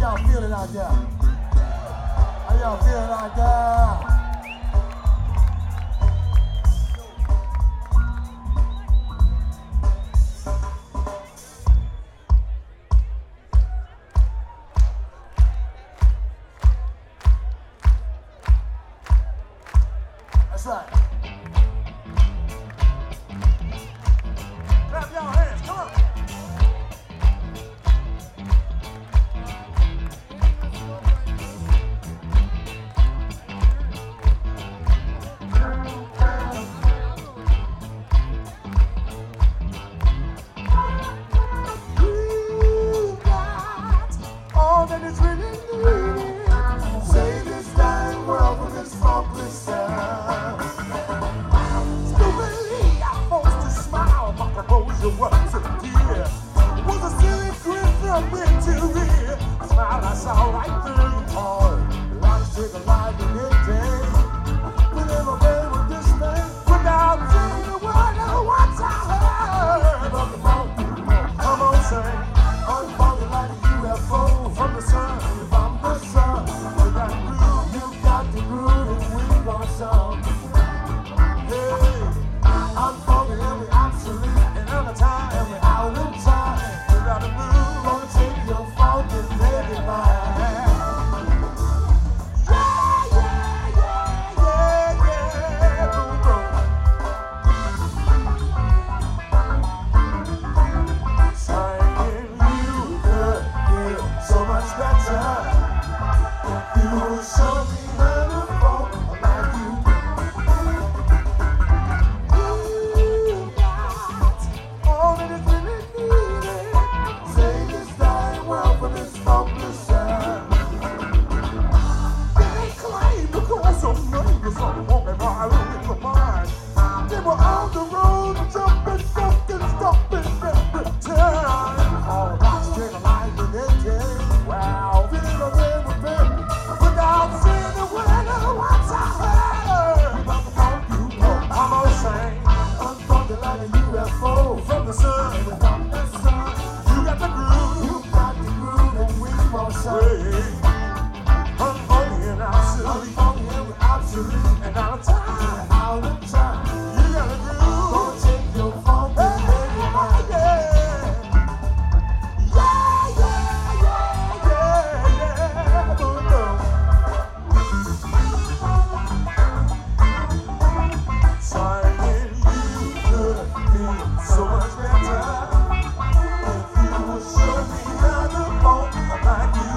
y'all feeling out there? How y'all feeling out there? That's right. Clap y'all hands, come on. You got all that is really needed. Save this dying world from this faultless sound. Stupidly, I forced to smile. My composure was a tear. It was a silly grin from ear to ear. A smile I saw right through. Hard, life take a life in it day. We never play with this thing without saying the word of what I heard. Come on, sing. Unfolded like a UFO from the sun. If I'm the sun, you got the groove, and we gon' song. Hey, unfolded every obsolete, and every time, every hour in time. You gotta move, gonna take your fault and make it mine. Yeah, yeah, yeah, yeah, yeah, boom, boom. Saying you could feel so much better if you would show me how to fall like you do. You got all that is really needed. Save this dying world from this faultless sound. They claim because of money was on walking right in the mind. They were on the road, jumping, fucking, stopping every time. All rocks take a life in their day. Wow, feeling a way with them without saying the word of what I heard. I'm all saying, unfolded like a UFO from the sun. You got the groove, and we gon' say, unfolding and absolute, and out of time, you got the groove, gonna take your phone and make it mine. Yeah, yeah, yeah, yeah, boom, boom. Saying you could feel so much better if you would show me how to fall like you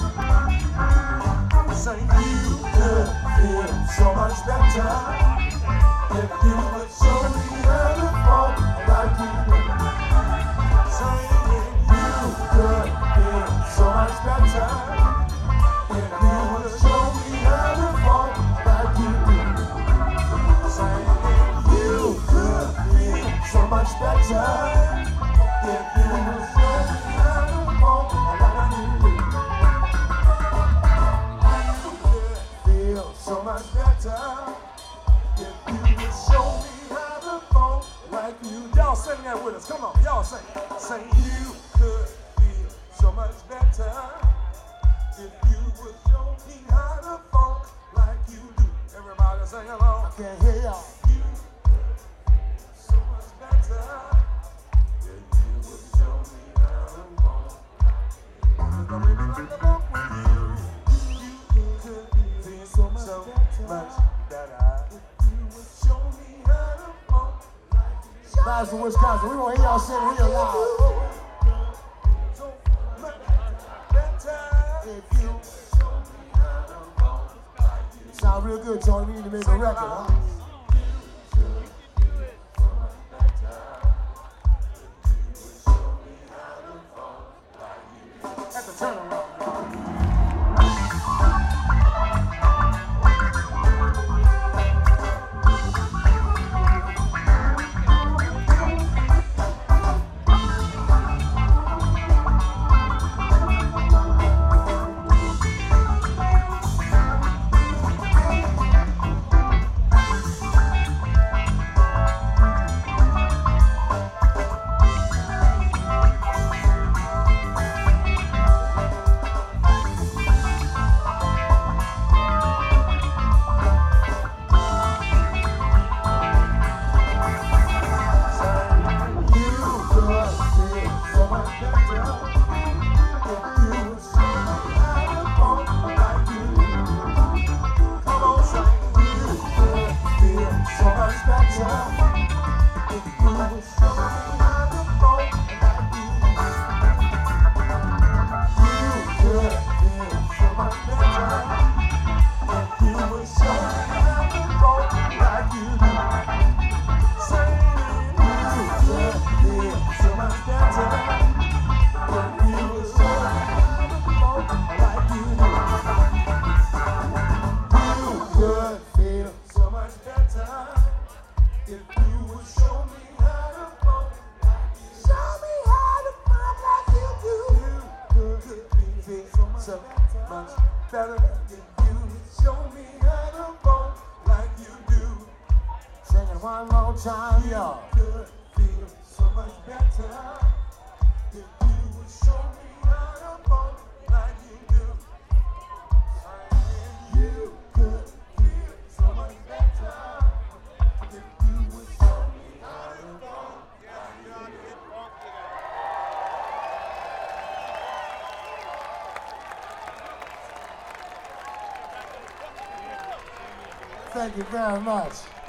do. Saying you could feel so much better if you would show me how to fall like you do. Saying you could feel so much better if you would show me how to fall like you do. Saying you could feel so much better if you would show me how to fall like you do. You could feel so much better if you would show me how to fall like you do. Y'all sing that with us. Come on, y'all sing. Say you could feel so much better if you would show me how to fall like you do. Everybody sing along. I can't hear y'all. You could feel so much better if you would show me how to fall like you do. I'm really like the book with you. You could feel so much better if you would show me how to fall like you do. Madison, Wisconsin, we want to hear y'all sing real loud. So much better if you show me how to fall like you do. Sound real good, Tony. We need to make a record, huh? At the turnaround. so much better if you show me how to funk like you do. Sing it one more time, y'all. Could feel so much better if you would show me how to funk like you do. You could feel so much better if you would show me how to funk like you do. Thank you very much.